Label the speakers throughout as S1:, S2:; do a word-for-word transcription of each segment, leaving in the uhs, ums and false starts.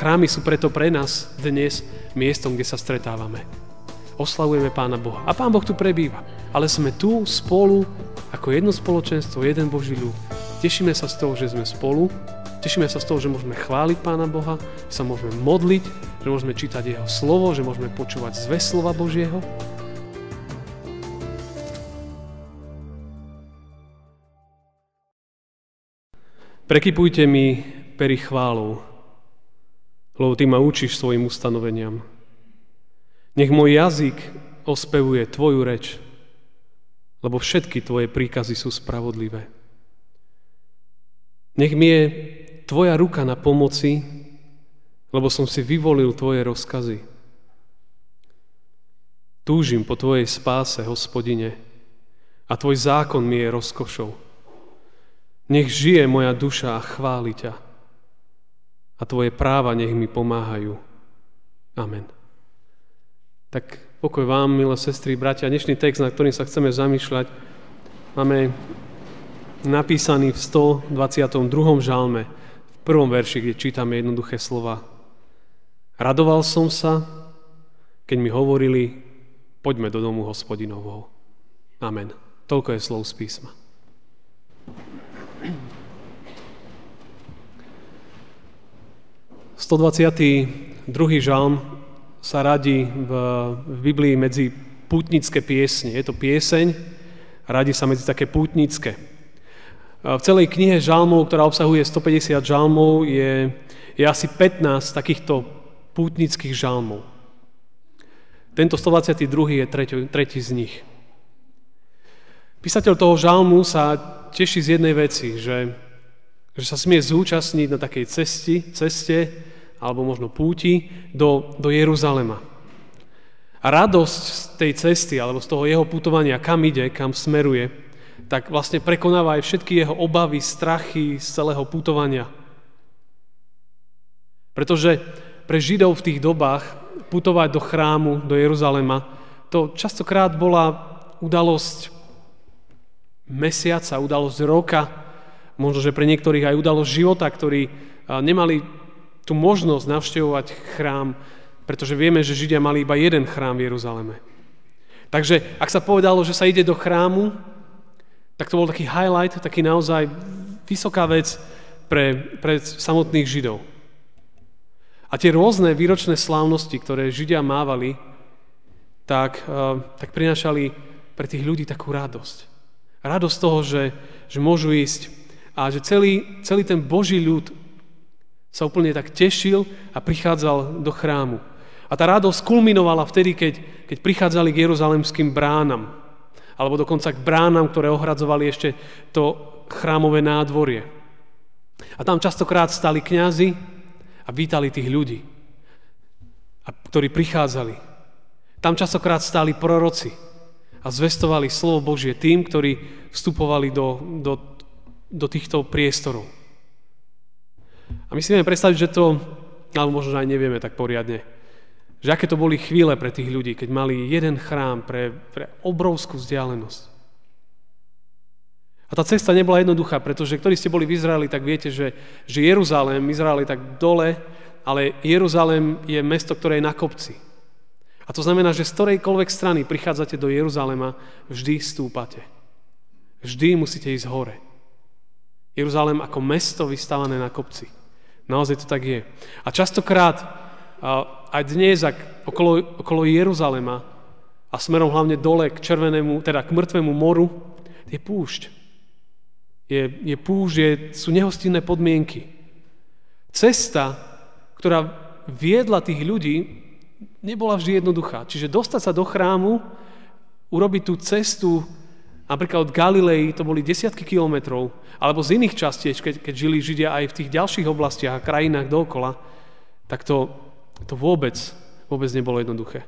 S1: chrámy sú preto pre nás dnes miestom, kde sa stretávame. Oslavujeme Pána Boha. A Pán Boh tu prebýva. Ale sme tu spolu, ako jedno spoločenstvo, jeden Boží ľud. Tešíme sa z toho, že sme spolu. Tešíme sa z toho, že môžeme chváliť Pána Boha, že sa môžeme modliť, že môžeme čítať Jeho slovo, že môžeme počúvať zvesť slova Božieho. Prekypujte mi pery chválou, lebo Ty ma učíš svojim ustanoveniam. Nech môj jazyk ospevuje Tvoju reč, lebo všetky Tvoje príkazy sú spravodlivé. Nech mi je Tvoja ruka na pomoci, lebo som si vyvolil Tvoje rozkazy. Túžim po Tvojej spáse, Hospodine, a Tvoj zákon mi je rozkošou. Nech žije moja duša a chváli ťa, a Tvoje práva nech mi pomáhajú. Amen. Tak pokoj vám, milé sestry, bratia. Dnešný text, na ktorým sa chceme zamýšľať, máme napísaný v stodvadsiatom druhom žalme, v prvom verši, kde čítame jednoduché slova. Radoval som sa, keď mi hovorili, poďme do domu Hospodinovho. Amen. Toľko je slov z písma. stodvadsiaty druhý žalm sa radí v, v Biblii medzi pútnické piesne. Je to pieseň a radí sa medzi také pútnické. V celej knihe žalmov, ktorá obsahuje stopäťdesiat žalmov, je, je asi pätnásť takýchto pútnických žalmov. Tento stodvadsiaty druhý je tretí, tretí z nich. Písateľ toho žalmu sa teší z jednej veci, že, že sa smie zúčastniť na takej cesti, ceste, alebo možno púti, do, do Jeruzalema. A radosť z tej cesty, alebo z toho jeho putovania, kam ide, kam smeruje, tak vlastne prekonáva aj všetky jeho obavy, strachy z celého putovania. Pretože pre Židov v tých dobách putovať do chrámu, do Jeruzalema, to častokrát bola udalosť mesiaca, udalosť roka, možno, že pre niektorých aj udalosť života, ktorí nemali tú možnosť navštevovať chrám, pretože vieme, že Židia mali iba jeden chrám v Jeruzaleme. Takže ak sa povedalo, že sa ide do chrámu, tak to bol taký highlight, taký naozaj vysoká vec pre, pre samotných Židov. A tie rôzne výročné slávnosti, ktoré Židia mávali, tak, tak prinášali pre tých ľudí takú radosť. Radosť toho, že, že môžu ísť a že celý, celý ten Boží ľud sa úplne tak tešil a prichádzal do chrámu. A tá radosť kulminovala vtedy, keď, keď prichádzali k jeruzalemským bránam, alebo dokonca k bránam, ktoré ohradzovali ešte to chrámové nádvorie. A tam častokrát stali kňazi a vítali tých ľudí, ktorí prichádzali. Tam častokrát stáli proroci a zvestovali slovo Božie tým, ktorí vstupovali do, do, do týchto priestorov. A my si vieme predstaviť, že to, alebo možno aj nevieme tak poriadne, že aké to boli chvíle pre tých ľudí, keď mali jeden chrám pre, pre obrovskú vzdialenosť. A tá cesta nebola jednoduchá, pretože ktorí ste boli v Izraeli, tak viete, že, že Jeruzalém, Izrael je tak dole, ale Jeruzalém je mesto, ktoré je na kopci. A to znamená, že z ktorejkoľvek strany prichádzate do Jeruzalema, vždy stúpate. Vždy musíte ísť hore. Jeruzalém ako mesto vystávané na kopci. Naozaj to tak je. A častokrát, aj dnes, ak okolo, okolo Jeruzalema a smerom hlavne dole k červenému, teda k mŕtvemu moru, je púšť. Je, je púšť, je, sú nehostinné podmienky. Cesta, ktorá viedla tých ľudí, nebola vždy jednoduchá. Čiže dostať sa do chrámu, urobiť tú cestu, napríklad od Galilei, to boli desiatky kilometrov, alebo z iných častí, keď, keď žili Židia aj v tých ďalších oblastiach a krajinách dookola, tak to, to vôbec, vôbec nebolo jednoduché.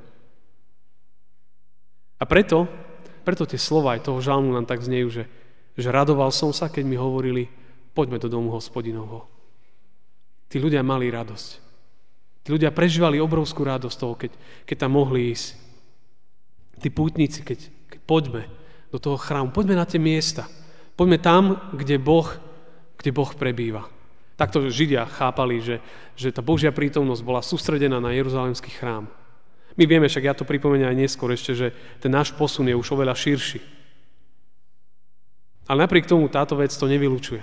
S1: A preto, preto tie slova aj toho žalmu nám tak znejú, že, že radoval som sa, keď mi hovorili, poďme do domu Hospodinovho. Tí ľudia mali radosť. Tí ľudia prežívali obrovskú radosť toho, keď, keď tam mohli ísť. Tí pútnici, keď, keď poďme do toho chrámu, poďme na tie miesta. Poďme tam, kde Boh, kde Boh prebýva. Takto Židia chápali, že, že tá Božia prítomnosť bola sústredená na Jeruzalemský chrám. My vieme, však ja to pripomeniem aj neskôr ešte, že ten náš posun je už oveľa širší. Ale napriek tomu táto vec to nevylučuje.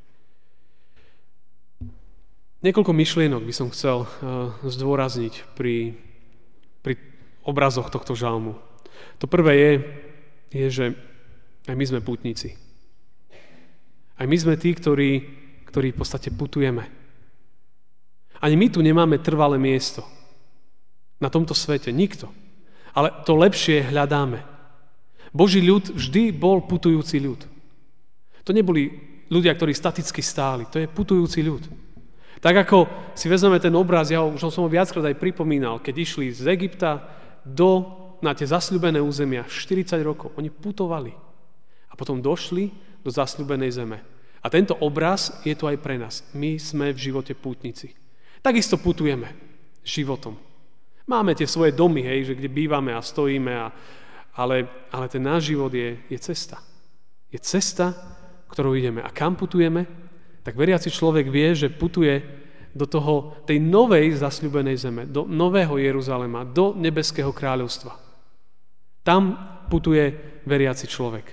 S1: Niekoľko myšlienok by som chcel uh, zdôrazniť pri, pri obrazoch tohto žalmu. To prvé je, je, že aj my sme pútnici. Aj my sme tí, ktorí, ktorí v podstate putujeme. Ani my tu nemáme trvalé miesto. Na tomto svete. Nikto. Ale to lepšie hľadáme. Boží ľud vždy bol putujúci ľud. To neboli ľudia, ktorí staticky stáli. To je putujúci ľud. Tak ako si vezmeme ten obraz, ja už som ho viackrát aj pripomínal, keď išli z Egypta do, na tie zasľúbené územia štyridsať rokov. Oni putovali. A potom došli do zasľúbenej zeme. A tento obraz je tu aj pre nás. My sme v živote pútnici. Takisto putujeme životom. Máme tie svoje domy, hej, že kde bývame a stojíme, a, ale, ale ten náš život je, je cesta. Je cesta, ktorou ideme. A kam putujeme? Tak veriaci človek vie, že putuje do toho, tej novej zasľúbenej zeme, do nového Jeruzalema, do nebeského kráľovstva. Tam putuje veriaci človek.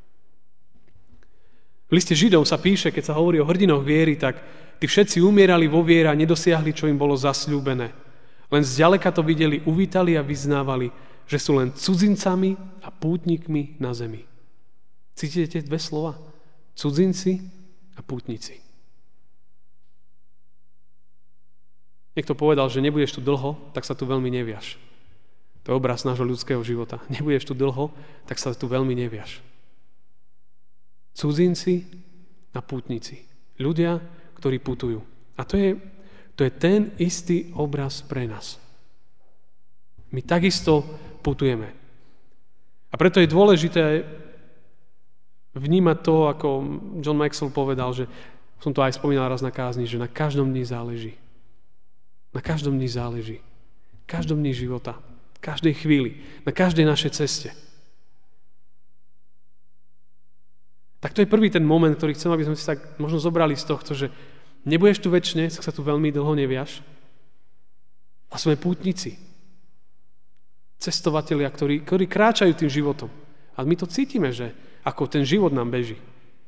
S1: V liste Židom sa píše, keď sa hovorí o hrdinoch viery, tak tí všetci umierali vo viere a nedosiahli, čo im bolo zasľúbené. Len zďaleka to videli, uvítali a vyznávali, že sú len cudzincami a pútnikmi na zemi. Cítite dve slova? Cudzinci a pútnici. Niekto povedal, že nebudeš tu dlho, tak sa tu veľmi neviaš. To je obraz nášho ľudského života. Nebudeš tu dlho, tak sa tu veľmi neviaš. Cudzinci a pútnici. Ľudia, ktorí putujú. A to je, to je ten istý obraz pre nás. My takisto putujeme. A preto je dôležité vnímať to, ako John Maxwell povedal, že som to aj spomínal raz na kázni, že na každom dni záleží. Na každom dni záleží. Každom dni života. Každej chvíli. Na každej našej ceste. Tak to je prvý ten moment, ktorý chcem, aby sme si tak možno zobrali z tohto, že nebudeš tu večne, tak sa tu veľmi dlho neviaš. A sme pútnici. Cestovatelia, ktorí, ktorí kráčajú tým životom. A my to cítime, že ako ten život nám beží.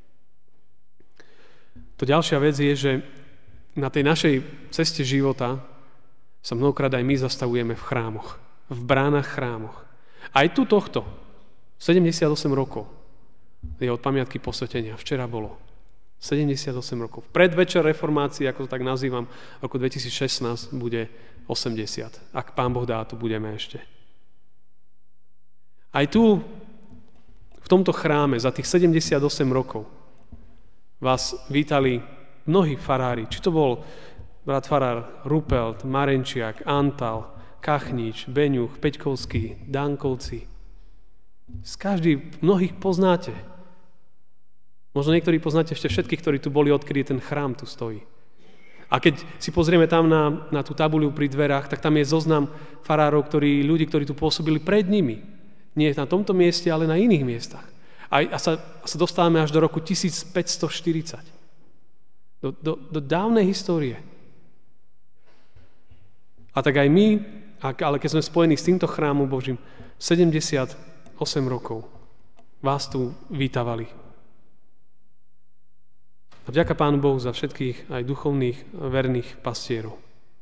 S1: To ďalšia vec je, že na tej našej ceste života sa mnohokrát aj my zastavujeme v chrámoch. V bránach chrámoch. Aj tu tohto. sedemdesiatosem rokov je od pamiatky posvetenia. Včera bolo. sedemdesiatosem rokov. Predvečer reformácie, ako to tak nazývam, roku dvetisícšestnásť bude osemdesiat. Ak Pán Boh dá, tu budeme ešte. Aj tu, v tomto chráme, za tých sedemdesiatosem rokov vás vítali mnohí farári. Či to bol brat farár Rupelt, Marenčiak, Antal, Kachnič, Beňuch, Peťkovský, Dankovci. Z každý, mnohých poznáte. Možno niektorí poznáte ešte všetkých, ktorí tu boli, odkedy ten chrám tu stojí. A keď si pozrieme tam na, na tú tabuľu pri dverách, tak tam je zoznam farárov, ktorí, ľudí, ktorí tu pôsobili pred nimi. Nie na tomto mieste, ale na iných miestach. A, a, sa, a sa dostávame až do roku tisícpäťstoštyridsať. Do, do, do dávnej histórie. A tak aj my, ale keď sme spojení s týmto chrámom Božím, sedemdesiatosem rokov vás tu vítavali. A vďaka Pánu Bohu za všetkých aj duchovných verných pastierov.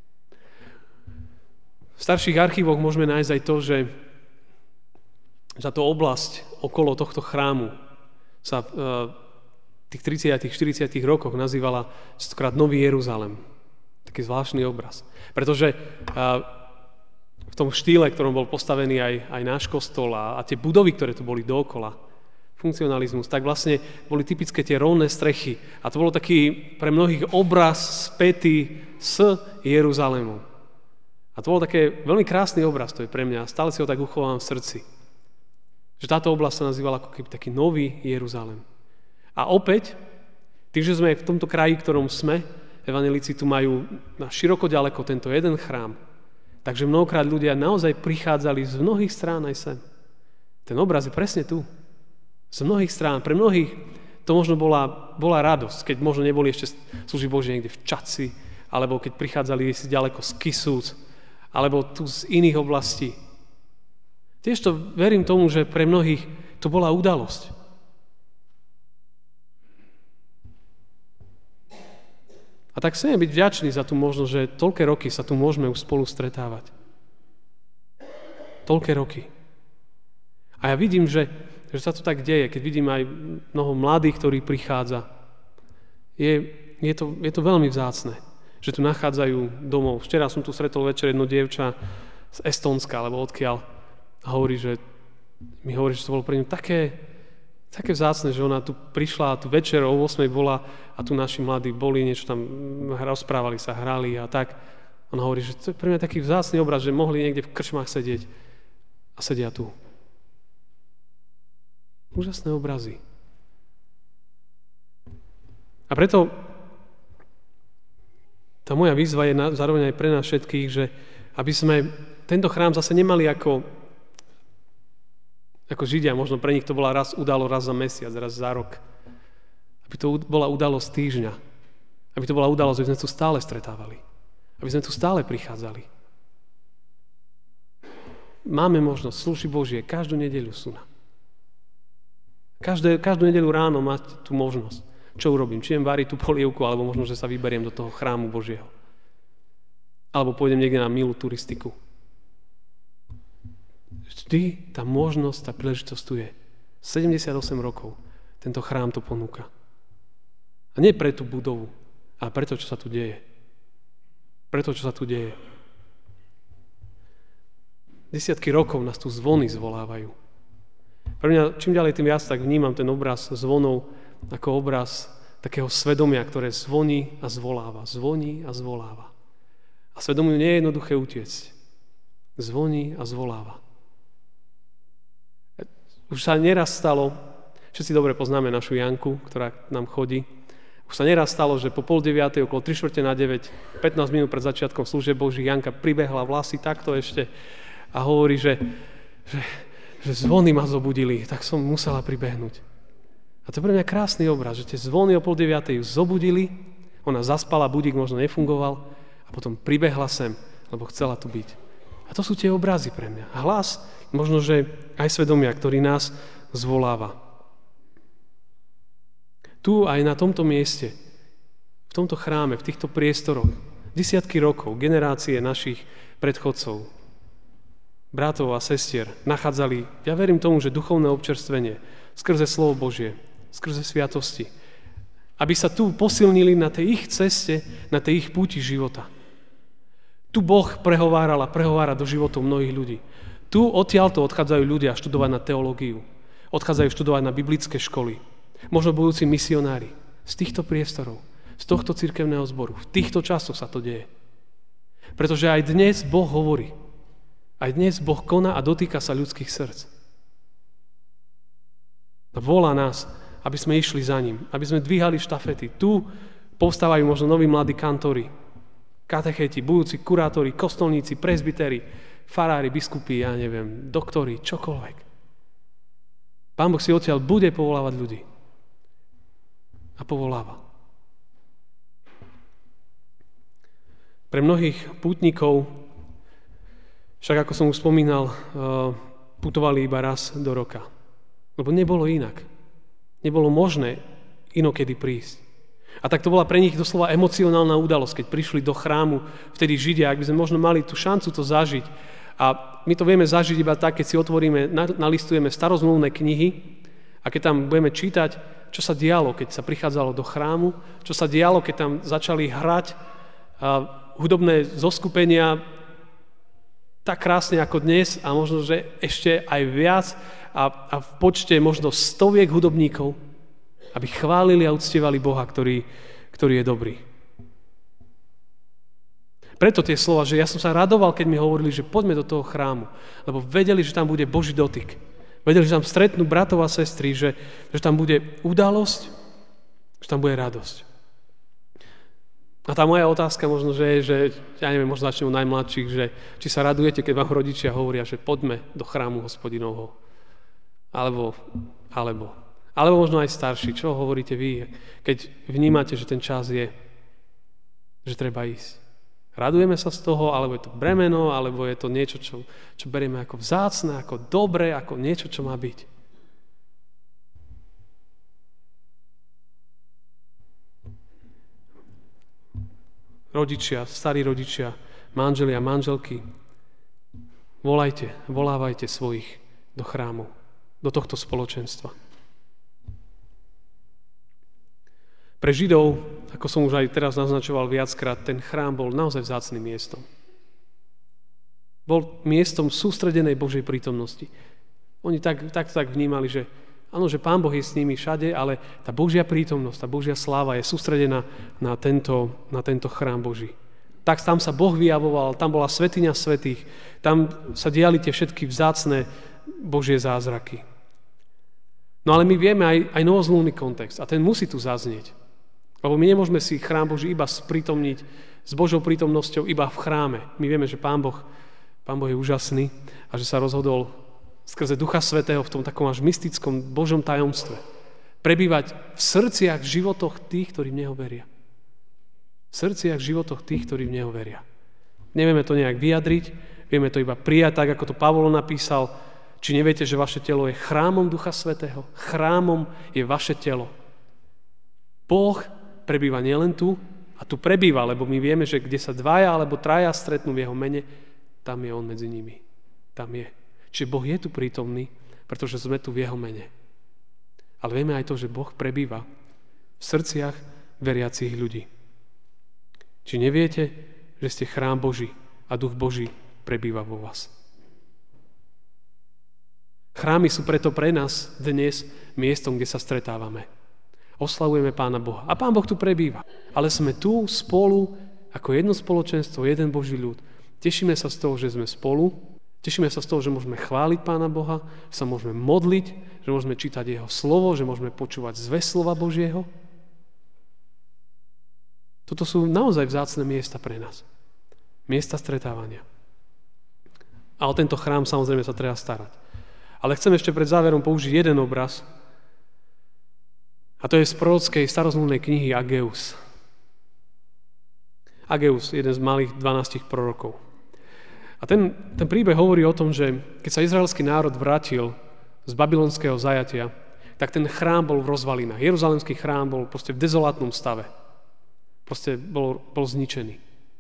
S1: V starších archívoch môžeme nájsť aj to, že za tú oblasť okolo tohto chrámu sa v tých tridsiatych štyridsiatych rokoch nazývala stokrát Nový Jeruzalem. Taký zvláštny obraz. Pretože v tom štýle, ktorom bol postavený aj, aj náš kostol a, a tie budovy, ktoré tu boli dookola, funkcionalizmus, tak vlastne boli typické tie rovné strechy. A to bolo taký pre mnohých obraz spätý s Jeruzalémom. A to bol také veľmi krásny obraz, to je pre mňa. Stále si ho tak uchovám v srdci. Že táto oblasť sa nazývala ako keby taký Nový Jeruzalém. A opäť, tým, že sme v tomto kraji, ktorom sme, evanjelíci tu majú na široko ďaleko tento jeden chrám. Takže mnohokrát ľudia naozaj prichádzali z mnohých strán aj sem. Ten obraz je presne tu. Z mnohých strán. Pre mnohých to možno bola, bola radosť, keď možno neboli ešte služby Božie niekde v Čaci, alebo keď prichádzali si ďaleko z Kisúc, alebo tu z iných oblastí. Tiež to verím tomu, že pre mnohých to bola udalosť. A tak chceme byť vďační za tú možnosť, že toľké roky sa tu môžeme už spolu stretávať. Toľké roky. A ja vidím, že že sa to tak deje, keď vidím aj mnoho mladých, ktorí prichádza. Je, je, to, je to veľmi vzácne, že tu nachádzajú domov. Včera som tu stretol večer jedno dievča z Estónska, alebo odkiaľ, a hovorí, že mi hovorí, že to bolo pre ňu také, také vzácne, že ona tu prišla a tu večer o ôsmej bola a tu naši mladí boli, niečo tam rozprávali sa, hrali a tak. Ona hovorí, že to je pre mňa taký vzácny obraz, že mohli niekde v krčmách sedieť a sedia tu. Úžasné obrazy. A preto tá moja výzva je zároveň aj pre nás všetkých, že aby sme tento chrám zase nemali ako, ako Židia, možno pre nich to bola raz udalo raz za mesiac, raz za rok. Aby to bola udalosť týždňa. Aby to bola udalosť, aby sme tu stále stretávali. Aby sme tu stále prichádzali. Máme možnosť služby Božie, každú nedeľu sú na. Každé, každú nedeľu ráno máte tú možnosť. Čo urobím? Či idem variť tú polievku, alebo možno, že sa vyberiem do toho chrámu Božieho. Alebo pôjdem niekde na milú turistiku. Vždy tá možnosť, tá príležitosť tu je. sedemdesiatosem rokov tento chrám to ponúka. A nie pre tú budovu, ale pre to, čo sa tu deje. Pre to, čo sa tu deje. Desiatky rokov nás tu zvony zvolávajú. Pre mňa čím ďalej, tým viac tak vnímam ten obraz zvonov ako obraz takého svedomia, ktoré zvoní a zvoláva. Zvoní a zvoláva. A svedomiu nie je jednoduché utiecť. Zvoní a zvoláva. Už sa neraz stalo, všetci dobre poznáme našu Janku, ktorá nám chodí, už sa neraz stalo, že po pol deviatej, okolo tri štvrte na deväť, pätnásť minút pred začiatkom služieb Boží, Janka pribehla vlasy takto ešte a hovorí, že, že že zvony ma zobudili, tak som musela pribehnúť. A to je pre mňa krásny obraz, že tie zvony o pol deviatej ju zobudili, ona zaspala, budík možno nefungoval a potom pribehla sem, lebo chcela tu byť. A to sú tie obrazy pre mňa. A hlas, možno, že aj svedomia, ktorý nás zvoláva. Tu aj na tomto mieste, v tomto chráme, v týchto priestoroch, desiatky rokov, generácie našich predchodcov, bratov a sestier nachádzali, ja verím tomu, že duchovné občerstvenie skrze slovo Božie, skrze sviatosti, aby sa tu posilnili na tej ich ceste, na tej ich púti života. Tu Boh prehováral a prehovára do životov mnohých ľudí. Tu odtiaľto odchádzajú ľudia študovať na teológiu, odchádzajú študovať na biblické školy, možno budúci misionári z týchto priestorov, z tohto cirkevného zboru. V týchto časoch sa to deje. Pretože aj dnes Boh hovorí. Aj dnes Boh koná a dotýka sa ľudských srdc. A volá nás, aby sme išli za ním, aby sme dvíhali štafety. Tu povstávajú možno noví mladí kantori, katecheti, budúci kurátori, kostolníci, presbyteri, farári, biskupy, ja neviem, doktori, čokoľvek. Pán Boh si odtiaľ bude povolávať ľudí. A povoláva. Pre mnohých pútnikov, však ako som už spomínal, putovali iba raz do roka. Lebo nebolo inak. Nebolo možné inokedy prísť. A tak to bola pre nich doslova emocionálna udalosť, keď prišli do chrámu, vtedy Židia, ak by sme možno mali tú šancu to zažiť. A my to vieme zažiť iba tak, keď si otvoríme, nalistujeme starozmluvné knihy a keď tam budeme čítať, čo sa dialo, keď sa prichádzalo do chrámu, čo sa dialo, keď tam začali hrať hudobné zoskupenia tak krásne ako dnes a možno, že ešte aj viac a, a v počte možno stoviek hudobníkov, aby chválili a uctievali Boha, ktorý, ktorý je dobrý. Preto tie slova, že ja som sa radoval, keď mi hovorili, že poďme do toho chrámu, lebo vedeli, že tam bude Boží dotyk. Vedeli, že tam stretnú bratov a sestry, že, že tam bude udalosť, že tam bude radosť. A tá moja otázka možno, že je, že ja neviem, možno začnem u najmladších, že či sa radujete, keď vám rodičia hovoria, že poďme do chrámu Hospodinovho. Alebo, alebo. Alebo možno aj starší. Čo hovoríte vy, keď vnímate, že ten čas je, že treba ísť? Radujeme sa z toho, alebo je to bremeno, alebo je to niečo, čo, čo berieme ako vzácne, ako dobre, ako niečo, čo má byť. Rodičia, starí rodičia, manželia, manželky, volajte, volávajte svojich do chrámu, do tohto spoločenstva. Pre Židov, ako som už aj teraz naznačoval viackrát, ten chrám bol naozaj vzácnym miestom. Bol miestom sústredenej Božej prítomnosti. Oni tak, tak, tak vnímali, že áno, že Pán Boh je s nimi všade, ale tá Božia prítomnosť, tá Božia sláva je sústredená na tento, na tento chrám Boží. Tak tam sa Boh vyjavoval, tam bola svätyňa svätých, tam sa diali tie všetky vzácne Božie zázraky. No ale my vieme aj, aj novozmluvný kontext a ten musí tu zaznieť. Lebo my nemôžeme si chrám Boží iba sprítomniť s Božou prítomnosťou iba v chráme. My vieme, že Pán Boh, Pán Boh je úžasný a že sa rozhodol skrze Ducha Svätého v tom takom až mystickom Božom tajomstve prebývať v srdciach, v životoch tých, ktorí v Neho veria. V srdciach, v životoch tých, ktorí v Neho veria. Nevieme to nejak vyjadriť, vieme to iba prijať, tak ako to Pavol napísal. Či neviete, že vaše telo je chrámom Ducha Svätého? Chrámom je vaše telo. Boh prebýva nielen tu, a tu prebýva, lebo my vieme, že kde sa dvaja alebo traja stretnú v Jeho mene, tam je On medzi nimi. Tam je. Čiže Boh je tu prítomný, pretože sme tu v Jeho mene. Ale vieme aj to, že Boh prebýva v srdciach veriacich ľudí. Či neviete, že ste chrám Boží a Duch Boží prebýva vo vás? Chrámy sú preto pre nás dnes miestom, kde sa stretávame. Oslavujeme Pána Boha. A Pán Boh tu prebýva. Ale sme tu spolu ako jedno spoločenstvo, jeden Boží ľud. Tešíme sa z toho, že sme spolu. Tešíme sa z toho, že môžeme chváliť Pána Boha, že sa môžeme modliť, že môžeme čítať Jeho slovo, že môžeme počúvať zvesť slova Božieho. Toto sú naozaj vzácne miesta pre nás. Miesta stretávania. A o tento chrám samozrejme sa treba starať. Ale chcem ešte pred záverom použiť jeden obraz, a to je z prorockej starozmluvnej knihy Ageus. Ageus, jeden z malých dvanástich prorokov. A ten, ten príbeh hovorí o tom, že keď sa izraelský národ vrátil z babylonského zajatia, tak ten chrám bol v rozvalinách. Jeruzalemský chrám bol proste v dezolátnom stave. Proste bol, bol zničený.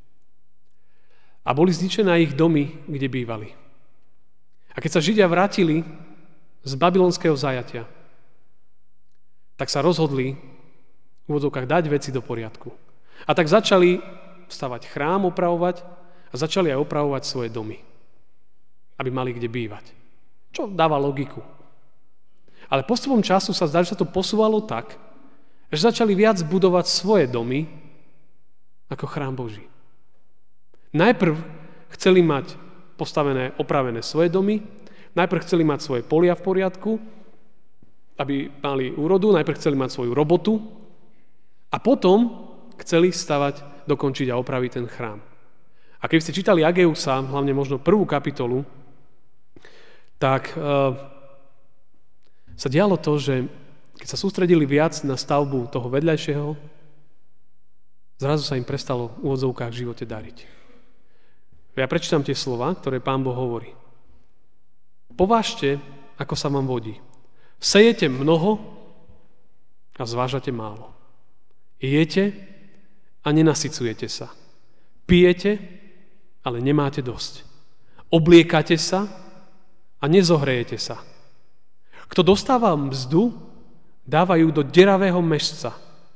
S1: A boli zničené ich domy, kde bývali. A keď sa Židia vrátili z babylonského zajatia, tak sa rozhodli v úvodzovkách dať veci do poriadku. A tak začali stavať chrám, opravovať a začali aj opravovať svoje domy, aby mali kde bývať. Čo dáva logiku. Ale postupom času sa zdá, že sa to posúvalo tak, že začali viac budovať svoje domy ako chrám Boží. Najprv chceli mať postavené, opravené svoje domy, najprv chceli mať svoje polia v poriadku, aby mali úrodu, najprv chceli mať svoju robotu a potom chceli stavať, dokončiť a opraviť ten chrám. A keby ste čítali Ageusa, hlavne možno prvú kapitolu, tak e, sa dialo to, že keď sa sústredili viac na stavbu toho vedľajšieho, zrazu sa im prestalo v úvodzovkách v živote dariť. Ja prečítam tie slova, ktoré Pán Boh hovorí. Povážte, ako sa vám vodí. Sejete mnoho a zvážate málo. Jete a nenasycujete sa. Pijete, ale nemáte dosť. Obliekate sa a nezohrejete sa. Kto dostáva mzdu, dávajú do deravého mešca.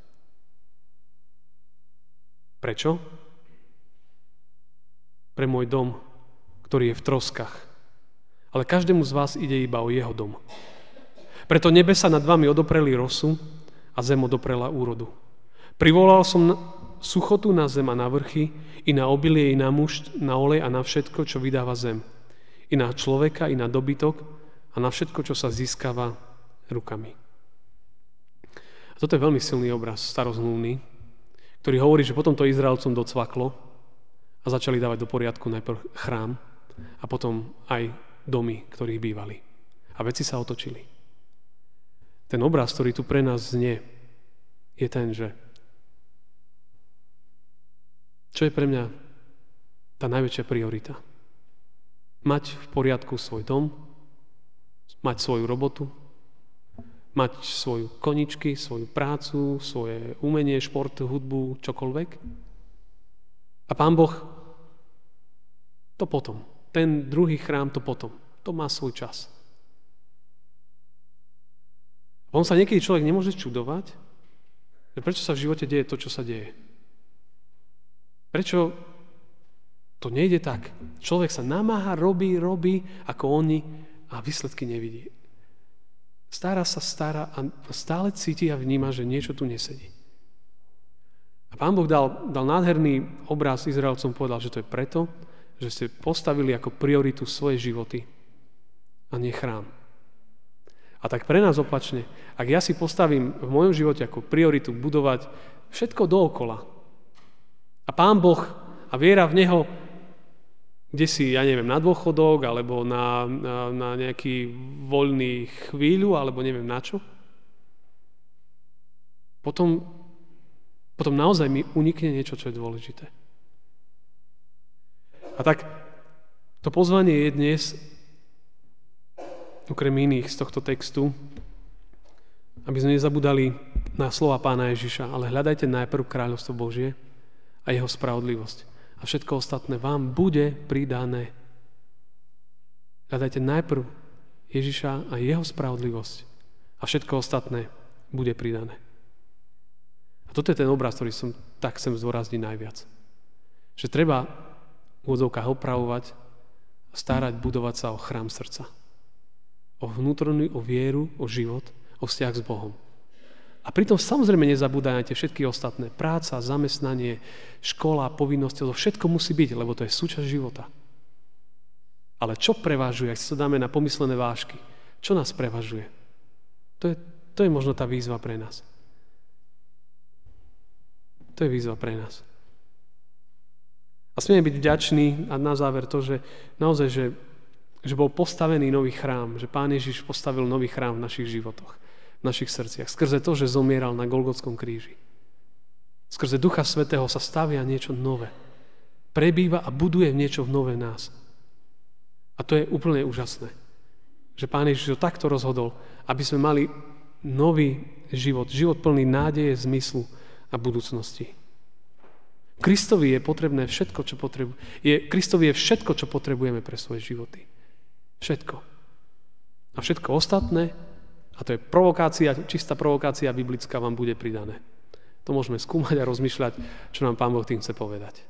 S1: Prečo? Pre môj dom, ktorý je v troskách. Ale každému z vás ide iba o jeho dom. Preto nebesa nad vami odopreli rosu a zem odoprela úrodu. Privolal som suchotu na zem a na vrchy, i na obilie, i na mušt, na olej a na všetko, čo vydáva zem. I na človeka, i na dobytok a na všetko, čo sa získava rukami. A toto je veľmi silný obraz, starozmluvný, ktorý hovorí, že potom to Izraelcom docvaklo a začali dávať do poriadku najprv chrám a potom aj domy, ktorých bývali. A veci sa otočili. ten obraz, ktorý tu pre nás znie, je ten, že čo je pre mňa tá najväčšia priorita? Mať v poriadku svoj dom, mať svoju robotu, mať svoju koničky, svoju prácu, svoje umenie, šport, hudbu, čokoľvek. A Pán Boh to potom. Ten druhý chrám to potom. To má svoj čas. A on sa niekedy človek nemôže čudovať, že prečo sa v živote deje to, čo sa deje. Prečo to nejde tak. Človek sa namáha, robí, robí ako oni a výsledky nevidí. Stará sa, stará a stále cíti a vníma, že niečo tu nesedí. A Pán Boh dal, dal nádherný obraz Izraelcom, povedal, že to je preto, že ste postavili ako prioritu svoje životy a nie chrám. A tak pre nás opačne, ak ja si postavím v mojom živote ako prioritu budovať všetko dookola a Pán Boh a viera v Neho, kde si, ja neviem, na dôchodok, alebo na, na, na nejaký voľný chvíľu, alebo neviem na čo, potom, potom naozaj mi unikne niečo, čo je dôležité. A tak to pozvanie je dnes, okrem iných z tohto textu, aby sme nezabudali na slova Pána Ježiša, ale hľadajte najprv kráľovstvo Božie a jeho spravodlivosť. A všetko ostatné vám bude pridané. Hľadajte najprv Ježiša a jeho spravodlivosť a všetko ostatné bude pridané. A toto je ten obraz, ktorý som tak chcem zdôrazniť najviac. Že treba v úvodzovkách opravovať, starať, budovať sa o chrám srdca. O vnútornú, o vieru, o život, o vzťah s Bohom. A pritom samozrejme nezabúdajte všetky ostatné. Práca, zamestnanie, škola, povinnosti, to všetko musí byť, lebo to je súčasť života. Ale čo prevažuje, ak si to dáme na pomyslené vážky? Čo nás prevažuje? To je, to je možno tá výzva pre nás. To je výzva pre nás. A smieme byť vďační a na záver to, že naozaj, že, že bol postavený nový chrám, že Pán Ježiš postavil nový chrám v našich životoch, v našich srdciach. Skrze to, že zomieral na Golgotskom kríži. Skrze Ducha Svätého sa stavia niečo nové. Prebýva a buduje niečo v nové nás. A to je úplne úžasné. Že Pán Ježiš to takto rozhodol, aby sme mali nový život. Život plný nádeje, zmyslu a budúcnosti. Kristovi je potrebné všetko, čo potrebujeme. Je, Kristovi je všetko, čo potrebujeme pre svoje životy. Všetko. A všetko ostatné, a to je provokácia, čistá provokácia biblická, vám bude pridané. To môžeme skúmať a rozmýšľať, čo nám Pán Boh tým chce povedať.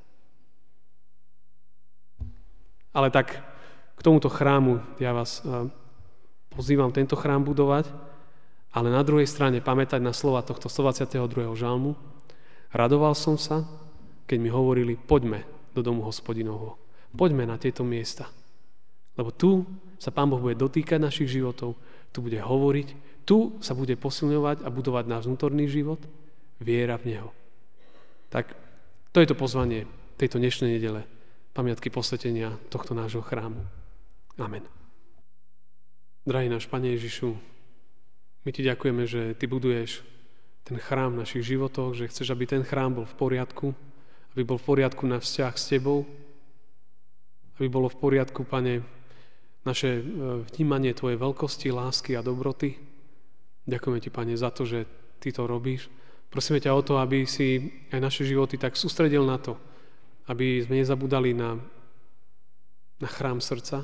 S1: Ale tak k tomuto chrámu ja vás pozývam tento chrám budovať, ale na druhej strane pamätať na slova tohto stodvadsiateho druhého žalmu. Radoval som sa, keď mi hovorili, poďme do domu Hospodinovho. Poďme na tieto miesta. Lebo tu sa Pán Boh bude dotýkať našich životov, tu bude hovoriť, tu sa bude posilňovať a budovať náš vnútorný život, viera v Neho. Tak to je to pozvanie tejto dnešnej nedele, pamiatky posvetenia tohto nášho chrámu. Amen. Drahý náš Pane Ježišu, my Ti ďakujeme, že Ty buduješ ten chrám v našich životoch, že chceš, aby ten chrám bol v poriadku, aby bol v poriadku na vzťah s Tebou, aby bolo v poriadku, Pane, naše vnímanie Tvojej veľkosti, lásky a dobroty. Ďakujeme Ti, Pane, za to, že Ty to robíš. Prosíme ťa o to, aby si aj naše životy tak sústredil na to, aby sme nezabudali na, na chrám srdca.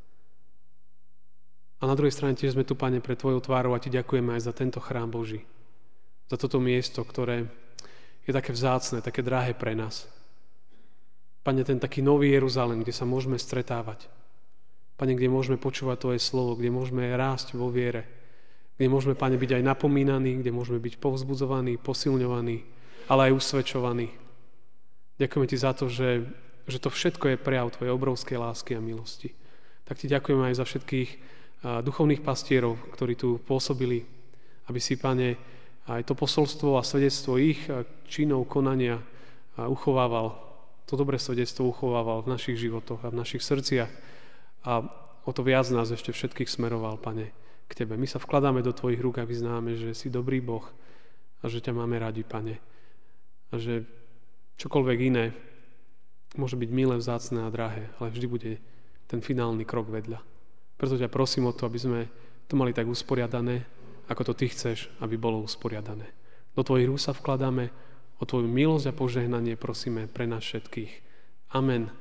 S1: A na druhej strane tiež sme tu, Pane, pre Tvojou tvárou a Ti ďakujeme aj za tento chrám Boží. Za toto miesto, ktoré je také vzácne, také drahé pre nás. Pane, ten taký nový Jeruzalém, kde sa môžeme stretávať. Pane, kde môžeme počúvať Tvoje slovo, kde môžeme rásť vo viere, kde môžeme, Pane, byť aj napomínaní, kde môžeme byť povzbudzovaní, posilňovaní, ale aj usvedčovaní. Ďakujeme Ti za to, že, že to všetko je prejav Tvojej obrovskej lásky a milosti. Tak Ti ďakujeme aj za všetkých a, duchovných pastierov, ktorí tu pôsobili, aby si, Pane, aj to posolstvo a svedectvo ich činov, konania a uchovával. To dobré svedectvo uchovával v našich životoch a v našich srdciach. A o to viac nás ešte všetkých smeroval, Pane, k k Tebe. My sa vkladáme do Tvojich rúk a vyznáme, že si dobrý Boh a že ťa máme radi, Pane. A že čokoľvek iné môže byť milé, vzácne a drahé, ale vždy bude ten finálny krok vedľa. Preto ťa prosím o to, aby sme to mali tak usporiadané, ako to Ty chceš, aby bolo usporiadané. Do Tvojich rúk sa vkladáme, o Tvoju milosť a požehnanie prosíme pre nás všetkých. Amen.